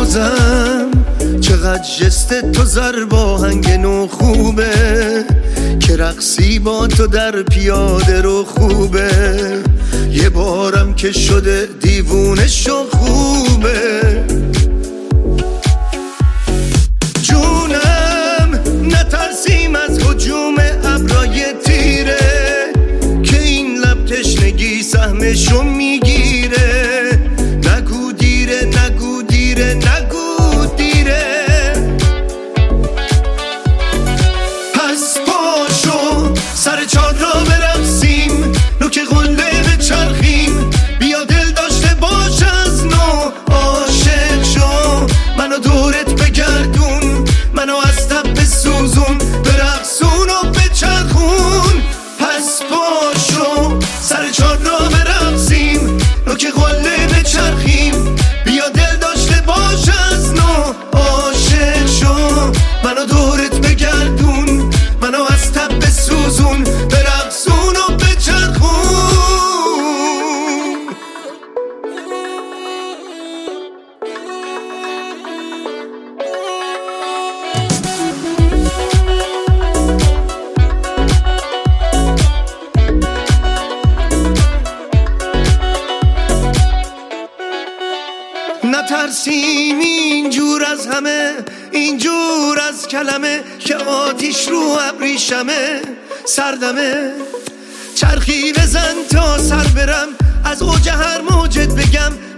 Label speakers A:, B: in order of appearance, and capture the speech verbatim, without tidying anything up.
A: بازم چقدر جست تو زرباهنگ نو خوبه که رقصی با تو در پیاده رو خوبه. یه بارم که شده دیوونه شو خوبه. جونم نترسیم از هجوم ابرای تیره که این لب تشنگی سهمشو میگیره. نگو دیره نگو دیره نگو دیره. پس پاشو سر چار را برقصیم نوک قله بچرخیم. بیا دل داشته باش از نو عاشق شو. منو دورت بگردون منو از تب بسوزون برقصون و بچرخون. پس پاشو سر چار را برقصیم نوک قله بچرخیم. بیا دل داشته باش از نو عاشق شو. منو دورت بگردون منو از تب بسوزون برقصون و بچرخون. نترسیم اینجور از همه اینجور از کلمه که آتیش رو ابریشمه سردمه. چرخی بزن تا سر برم از اوج هر موجت بگم